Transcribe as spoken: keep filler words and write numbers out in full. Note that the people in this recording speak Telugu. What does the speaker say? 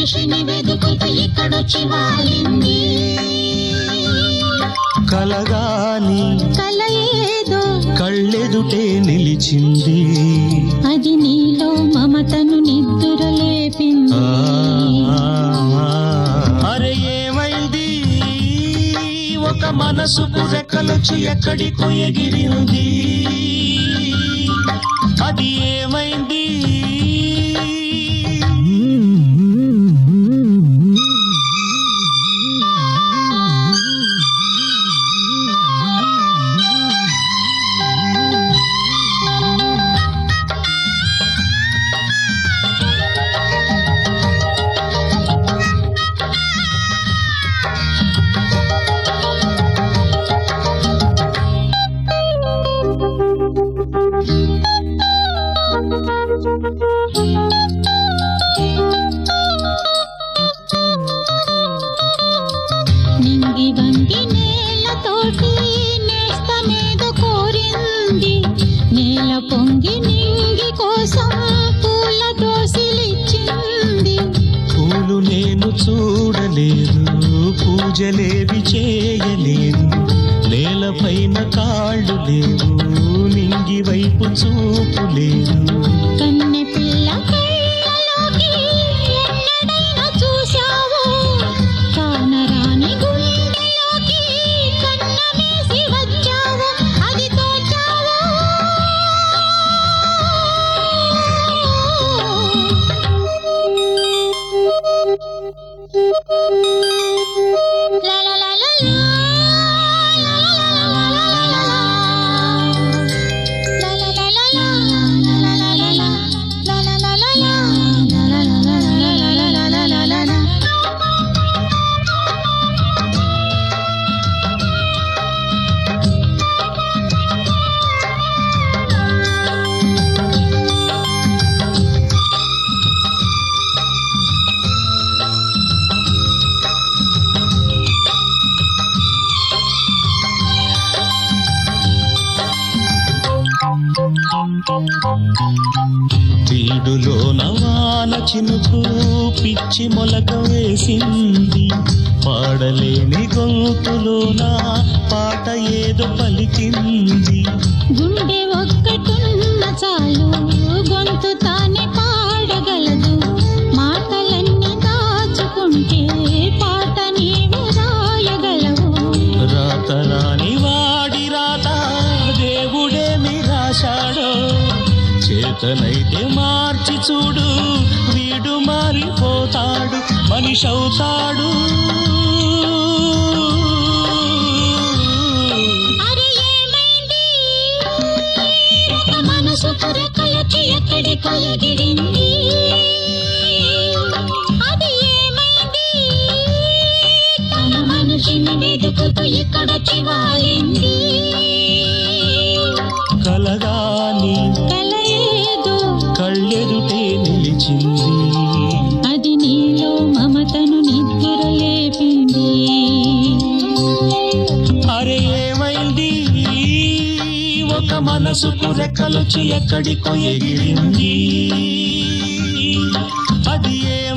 మనిషిని వెతుకుతూ ఇక్కడొచ్చి వాలింది. కలగాని కల ఏదో కళ్ళెదుటే నిలిచింది. అది నీలో మమతను నిద్దురలేపింది. అరే ఏమైంది, ఒక మనసుకు రెక్కలొచ్చి ఎక్కడికో ఎగిరింది. అది ఏమైంది, నింగి వంగి నేలతోటి నేస్తమేదో కోరింది. నేల పొంగి నింగి కోసం పూల దోసిలిచ్చింది. పూలు నేను చూడలేదు, పూజలేవి చేయలేదు. నేలపైన కాళ్ళు లేవు, నింగి వైపు చూపు లేదు. కన్నె పిల్ల కళ్ళలోకి ఎన్నడైనా చూశావు, కానరాని గుండెలోకి కన్నమేసి వచ్చావు. అది తోచావు. లా లా లా లా లా. తీడులో నవాన చినుకు పిచ్చి మొలక వేసింది. పాడలేని గొంతులోన పాట ఏదో పలికింది. గుండె ఒక్కటున్న చాలు గొంతు తానే పాడగలదు. మాటలన్నీ దాచుకుంటే పాట నీవు రాయగలవు. రాత రాని వాడి రాత దేవుడేమి రాశాడో. చేతనైతే మార్చి చూడు, వీడు మారిపోతాడు, మనిషవుతాడు. అరే ఏమైంది, ఒక మనసు రెక్కలొచ్చి ఎక్కడికో ఎగిరింది. అది ఏమైంది, తన మనిషిని వెతుకుతూ ఇక్కడొచ్చి వాలింది. కలగాని కల ఏదో కళ్ళెదుటే నిలిచింది. అది నీలో మమతను నిద్దురలేపింది. అరే ఏమైంది, ఒక మనసుకు రెక్కలొచ్చి ఎక్కడికో ఎగిరింది. అది ఏ